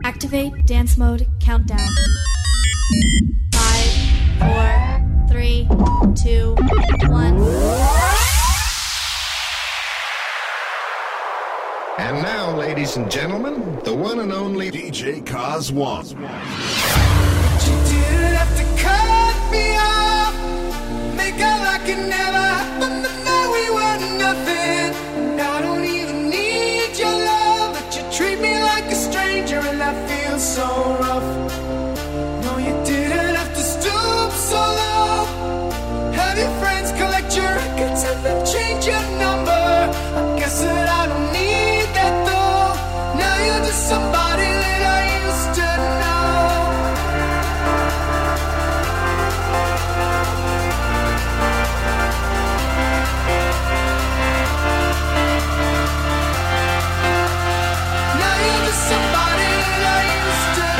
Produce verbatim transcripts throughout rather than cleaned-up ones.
Activate dance mode countdown. Five, four, three, two, one. And now, ladies and gentlemen, the one and only D J Cos One. You didn't have to cut me off, make out like it never happened, but now we were nothing. And I don't even need your love, but you treat me like a stranger, and that feels so rough. No, you didn't have to stoop so low, have your friends collect your records and then change your number. I guess that I don't need that though. Now you're just somebody that I used to know. Now you're just somebody that I used to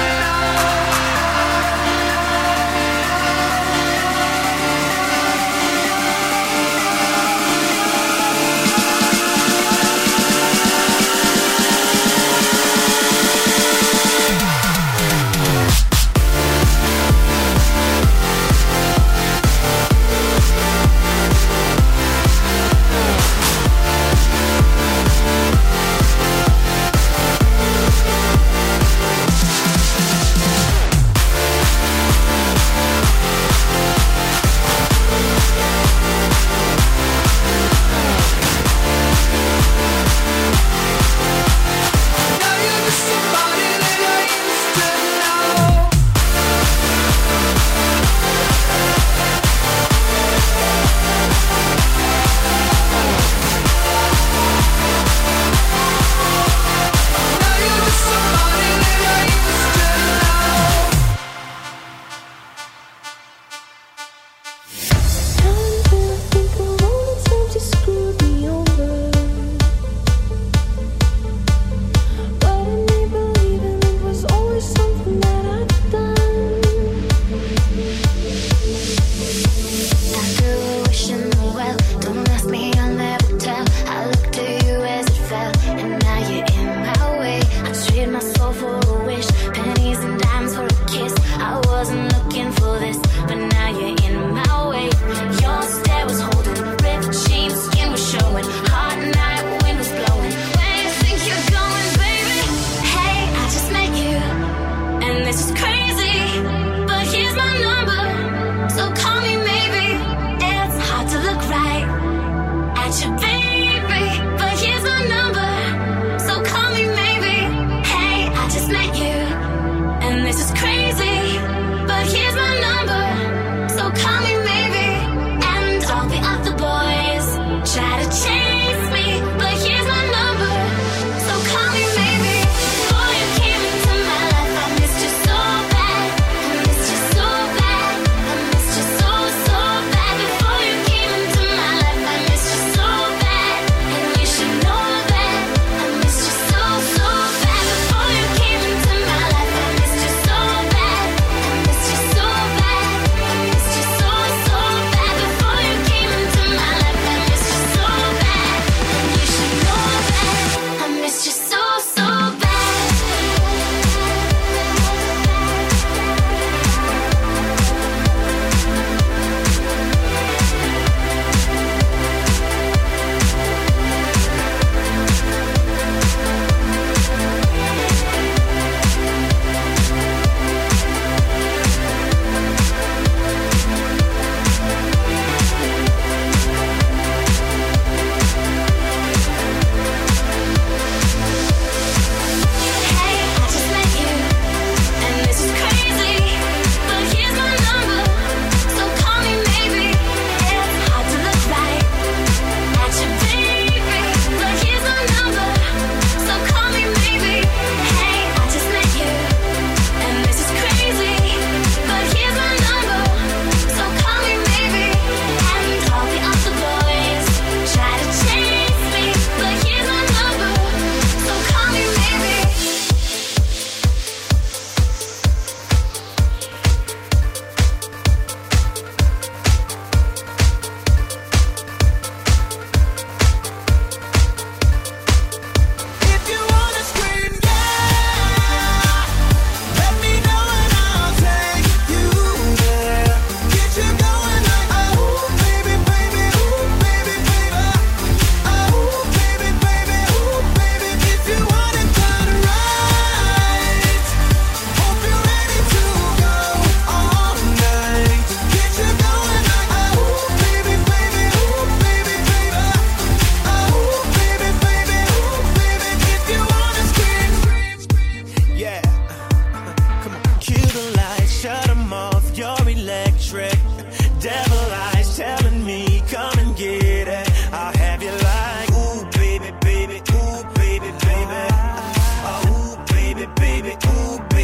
so bad.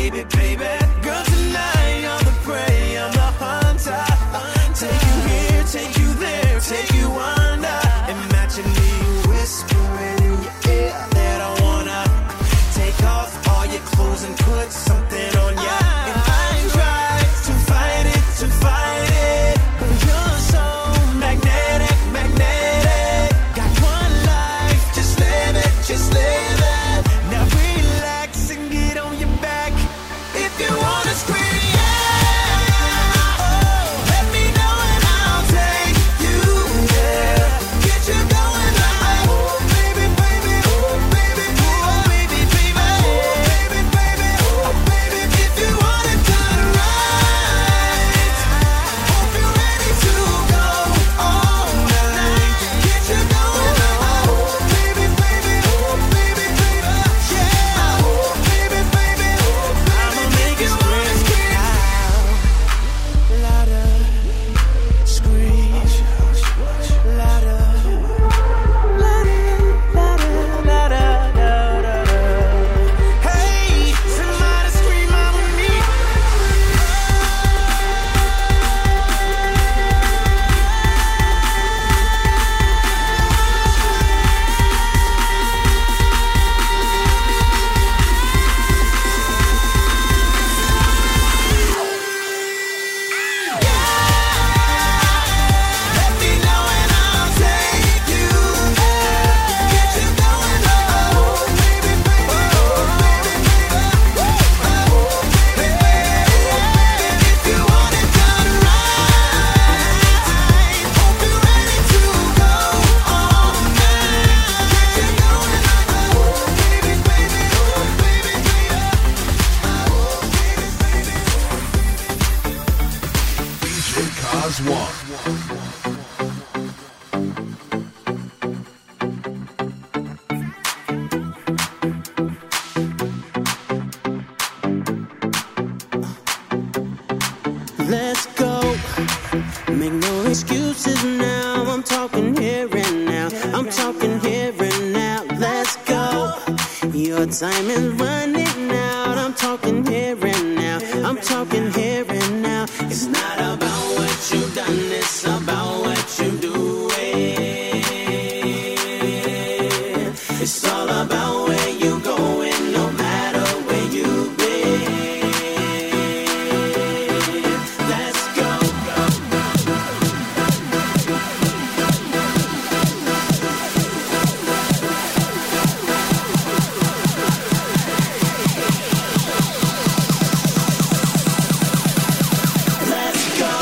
baby, baby. Girl, tonight you're the prey, I'm the hunter. Take you here, take you there, take you under. Imagine me whispering in your ear that I wanna take off all your clothes and put something on ya. And I try to fight it, to fight it, but you're so magnetic, magnetic. Got one life, just live it, just live it. Now relax and get on your back if you wanna scream. Yeah, oh, let me know and I'll take you there. Get you going like, oh baby, baby, oh baby, oh baby, baby, oh baby, baby, oh baby. If you want it done right, hope you're ready to go all night. Get you going like, oh baby, baby, oh baby, baby, yeah, oh baby, baby, oh baby. I'ma make it scream out, louder, scream louder, louder, louder, louder. Hey, somebody scream out with me. Let me know and I'll take you there. Get you going like, oh baby, baby, oh baby, baby, oh baby, baby. If you want it done right, hope you're ready to go all night. Get you going like, oh baby, baby, oh baby, baby, oh baby, baby. D J Cos one. Let's go. Make no excuses now. I'm talking here and now. I'm talking here and now. Let's go. Your time is running out. I'm talking here and now. I'm talking here and now. It's not about what you've done, it's about what you do. It's all about where you going, no matter where you've been. Let's go. Let's go.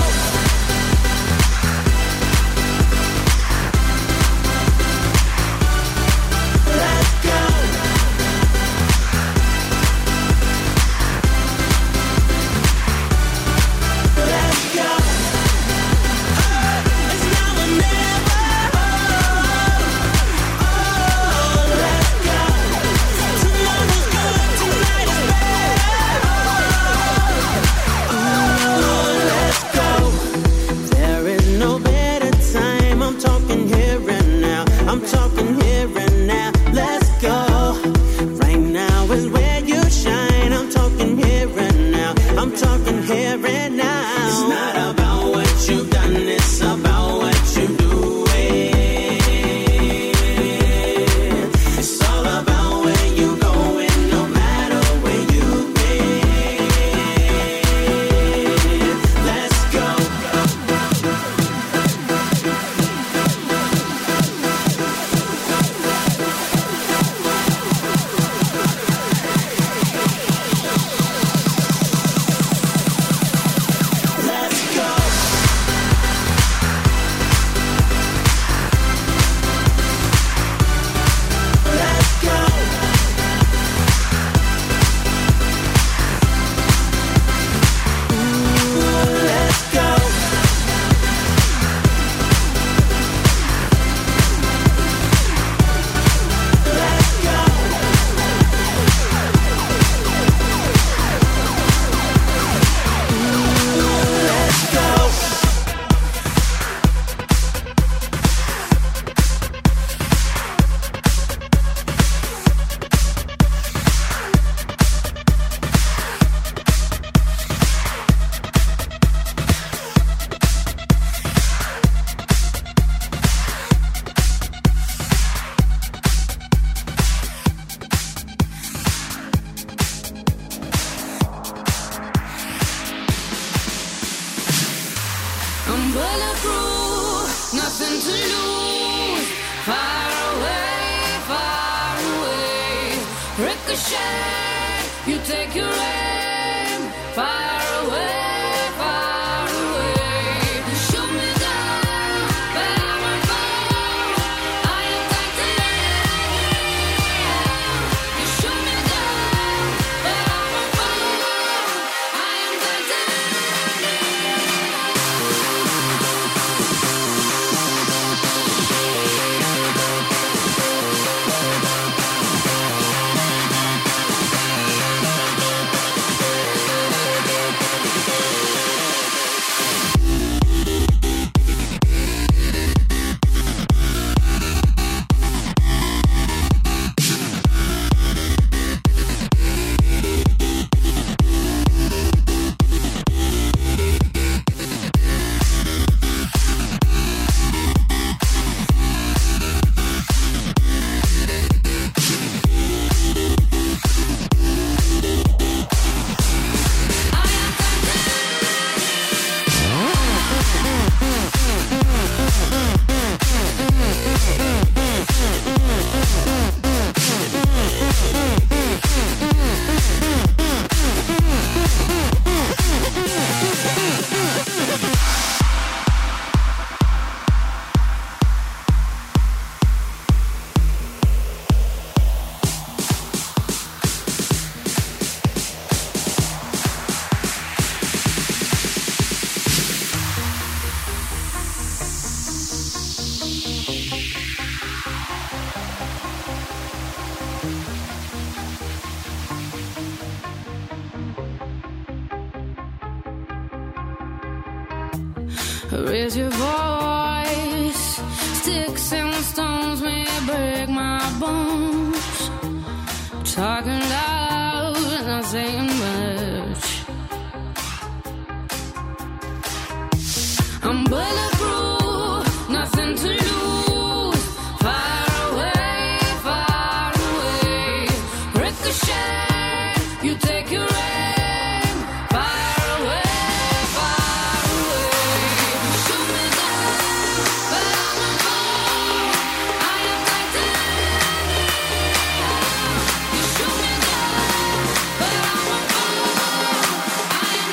You take your aim far away, far away. You shoot me down, but I won't fall. I am titanium. You shoot me down, but I won't fall. I am raise your voice. Sticks and stones may break my bones. Talking loud, not saying much. I'm bulletproof, nothing to lose. Far away, far away. Ricochet, you take your aim. Far away, far away. Shoot me down, but I won't fall. I am titanium. You shoot me down, but I won't fall. I am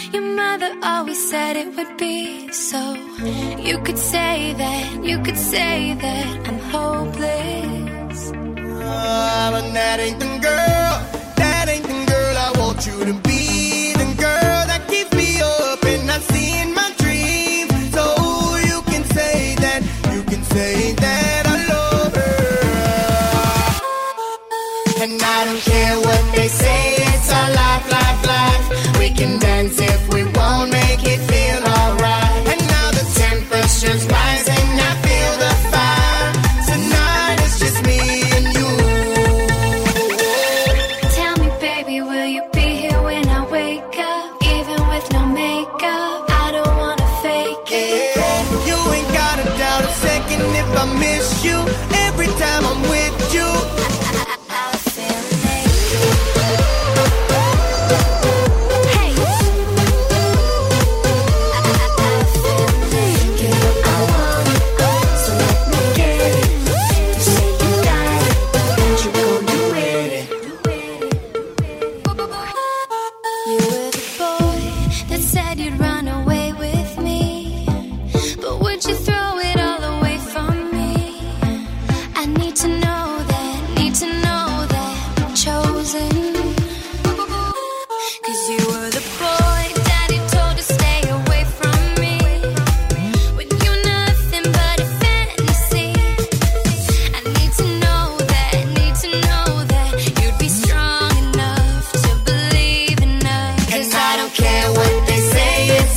Your mother always said it would be so. You could say that, you could say that I'm hopeless. Ah, but that ain't the girl, that ain't the girl I want you to be. The girl that keeps me up and I see in my dreams. So you can say that, you can say that I love her. And I don't care what they say, it's our life, life, life. We can dance if we won't, make it feel alright. And now the temperature's rising, I feel the fire. Tonight it's just me and you. Tell me, baby, will you be here when I wake up? Even with no makeup, I don't wanna fake it. Yeah, you ain't gotta doubt a second if I miss you. Every time I'm with you, I feel naked. Hey, I feel naked. I want it, so let me get it. You say you got it, and you gon' do it. You were the boy that said you'd run away with me, but would you throw it all away from me? I need to know that, need to know that I'm chosen. Cause you were the boy daddy told to stay away from me, when you're nothing but a fantasy. I need to know that, need to know that you'd be strong enough to believe in us. and I don't care what they say, it's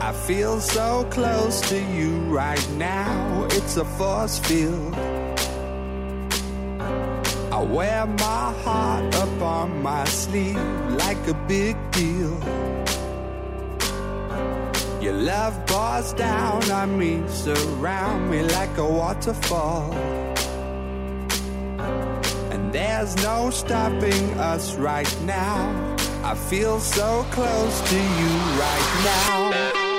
I feel so close to you right now. It's a force field. I wear my heart up on my sleeve like a big deal. Your love pours down on me, surround me like a waterfall. And there's no stopping us right now. I feel so close to you right now.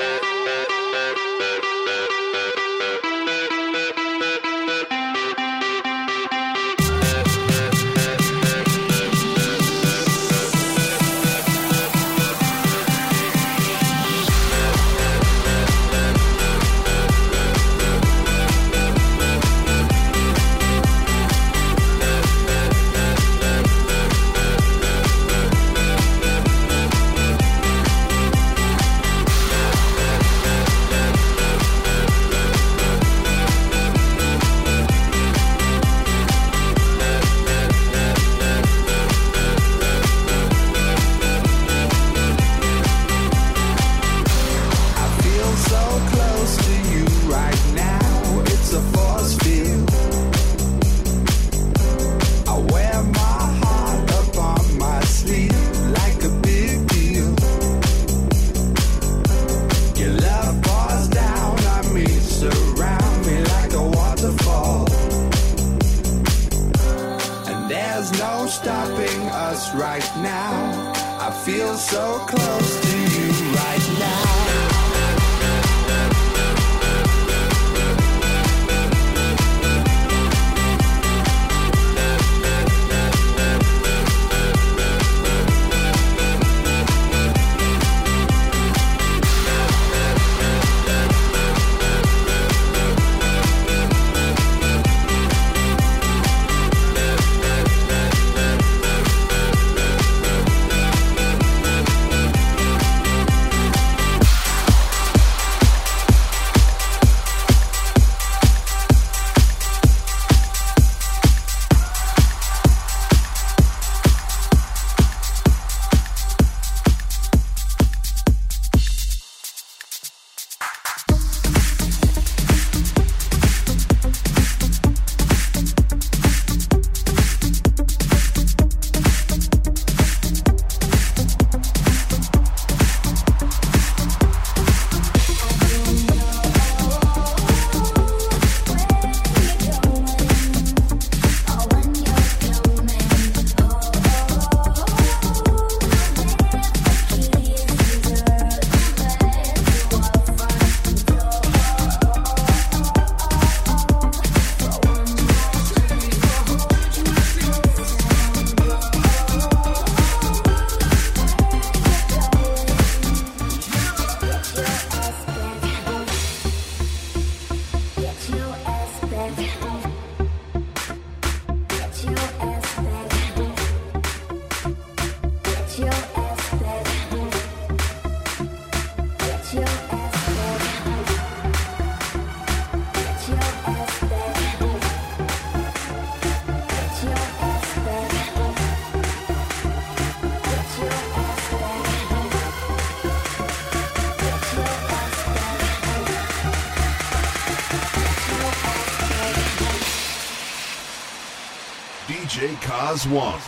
D J Cos one.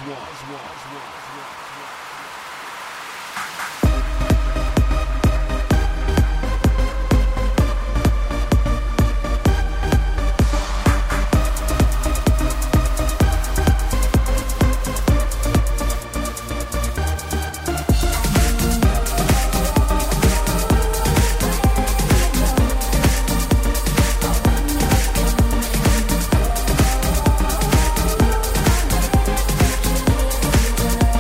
We'll be right back.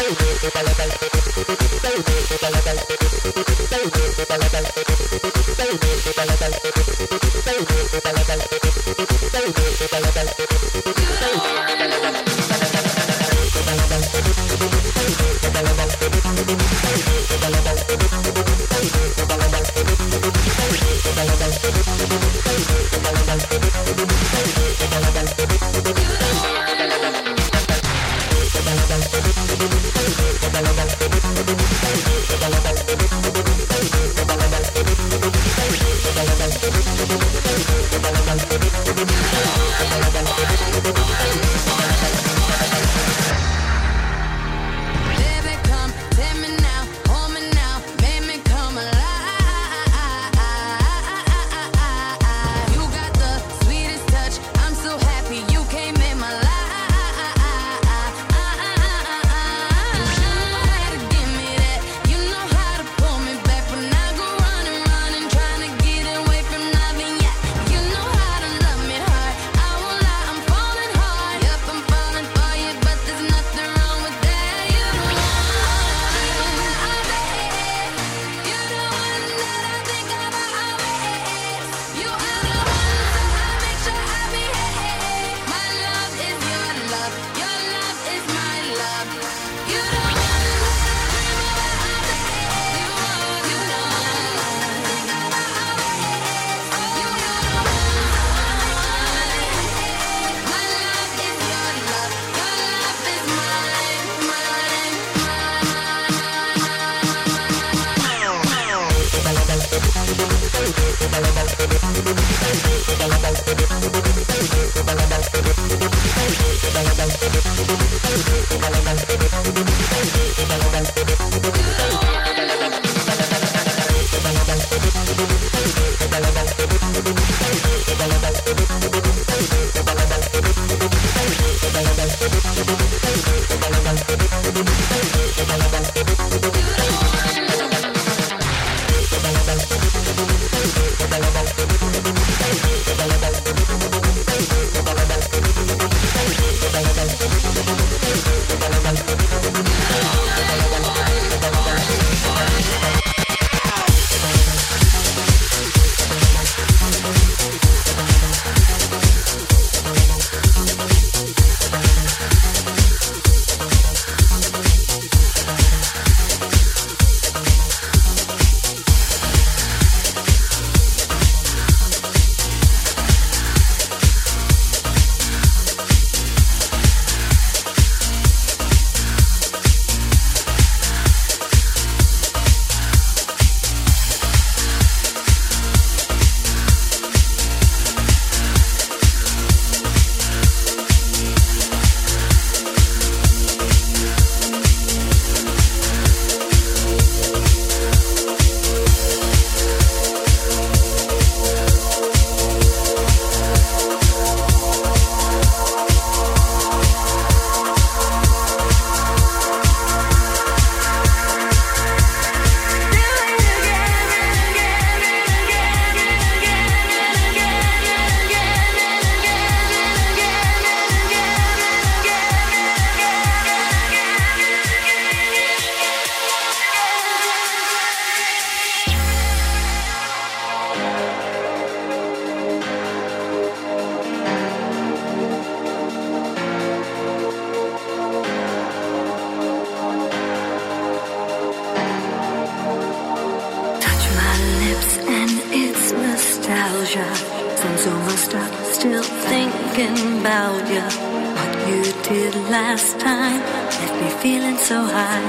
nostalgia. Since almost I'm still thinking about you. What you did last time left me feeling so high.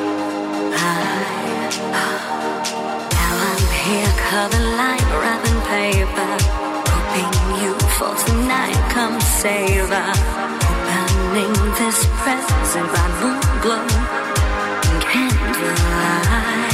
High. Now I'm here covered like wrapping paper, hoping you for tonight come savor. Opening this present by moonglow and candlelight.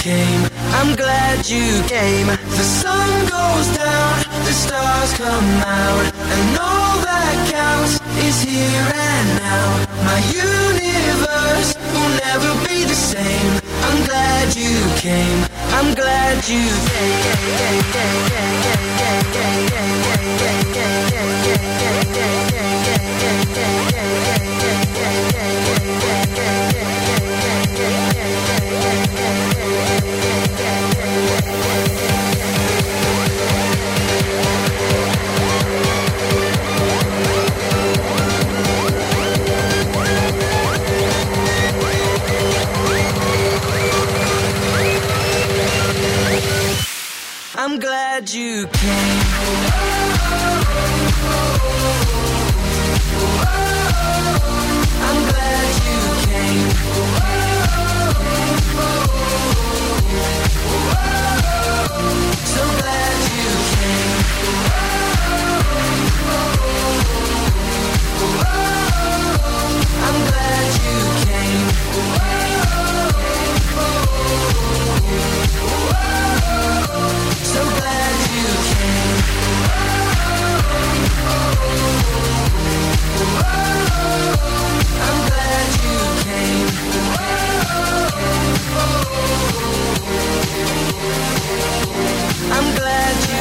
came. I'm glad you came. The sun goes down, the stars come out, and all that counts is here and now. My universe will never be the same. I'm glad you came. I'm glad you I'm glad you came. I'm glad you came. So glad you came. I'm glad you came. So glad you came. I'm glad you came. I'm glad you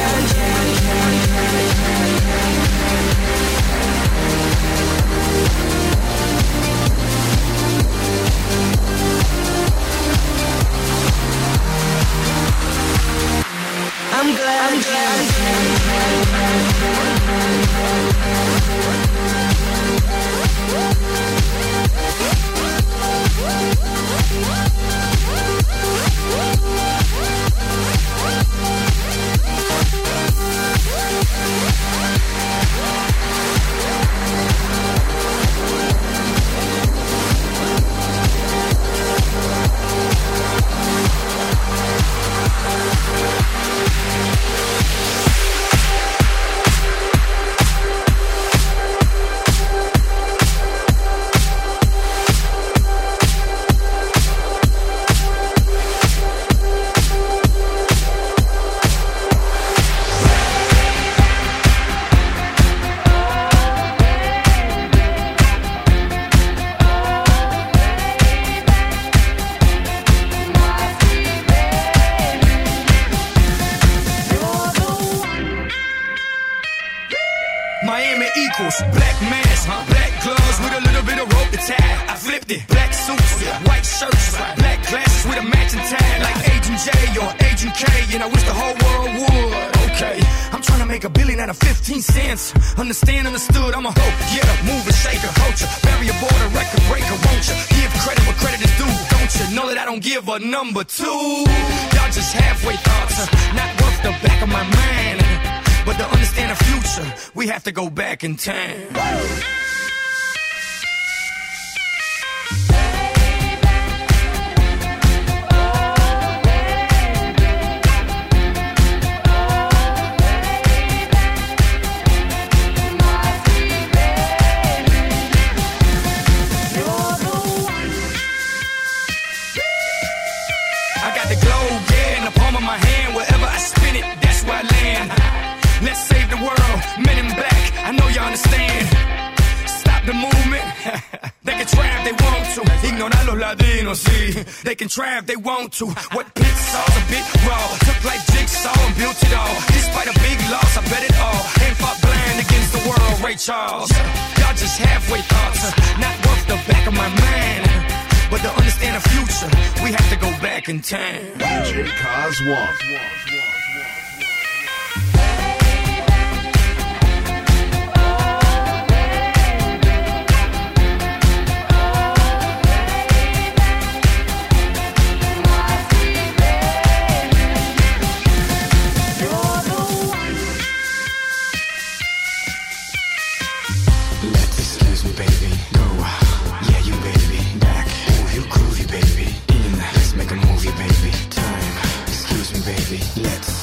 I'm glad I'm glad Miami equals black mask, black gloves with a little bit of rope to tie. I flipped it, black suits, white shirts, black glasses with a matching tie, like Agent J or Agent K, and I wish the whole world would. Okay, I'm trying to make a billion out of fifteen cents. Understand, understood, I'm a hoe, get up, move and shaker, culture, barrier border, record breaker, won't you? Give credit where credit is due, don't you? Know that I don't give a number two. Y'all just halfway thoughts, not worth the back of my mind. But to understand the future, we have to go back in time. I got the globe, yeah, in the palm of my hand. Wherever I spin it, that's where I land. Let's save the world, men in black, I know you understand. Stop the movement, they can try if they want to. Ignorar los latinos, sí, they can try if they want to. What pit saw's a bit raw, took like jigsaw and built it all. Despite a big loss, I bet it all. And fought blind against the world, Ray Charles. Y'all just halfway thoughts, not worth the back of my mind. But to understand the future, we have to go back in time. D J Cos one. Let's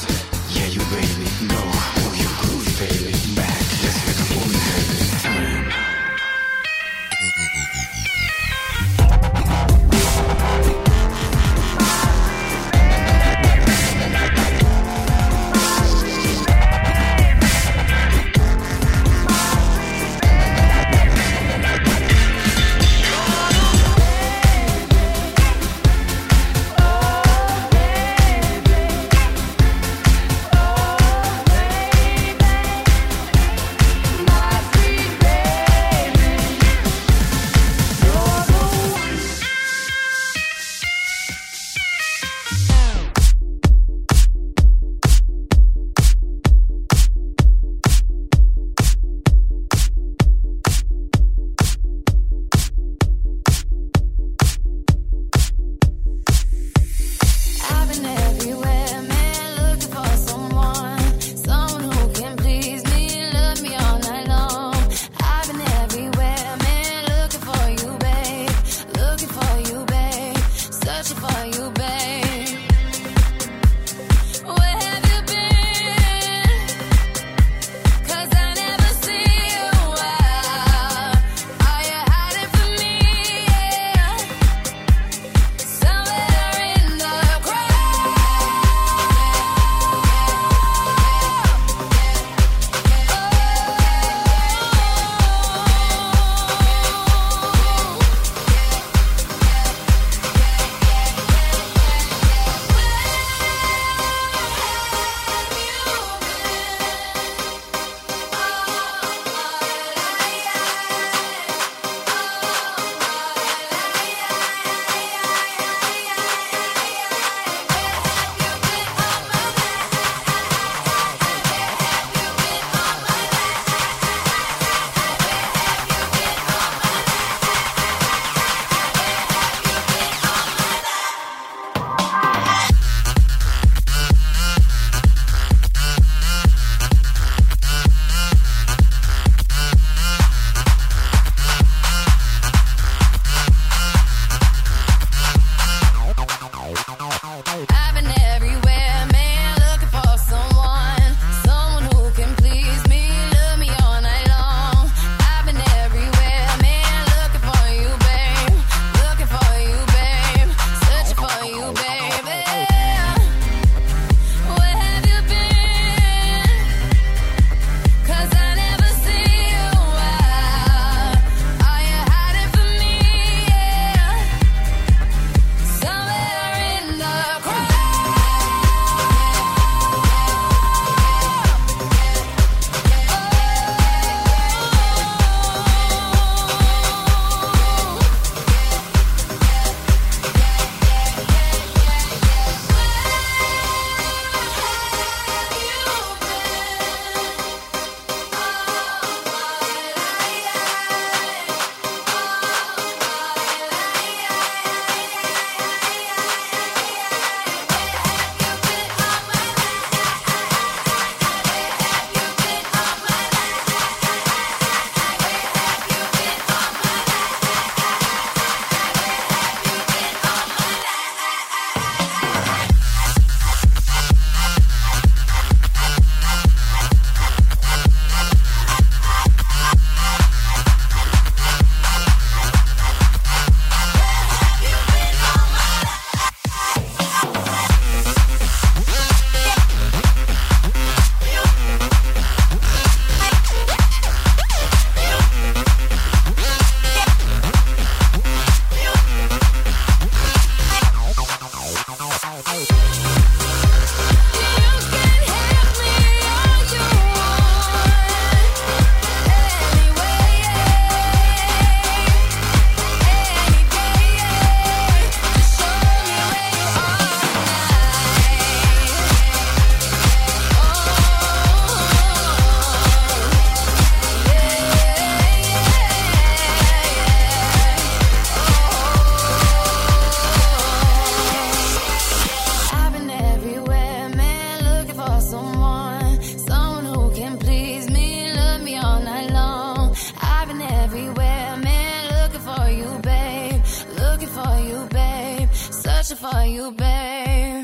for you, babe. Searching for you, babe.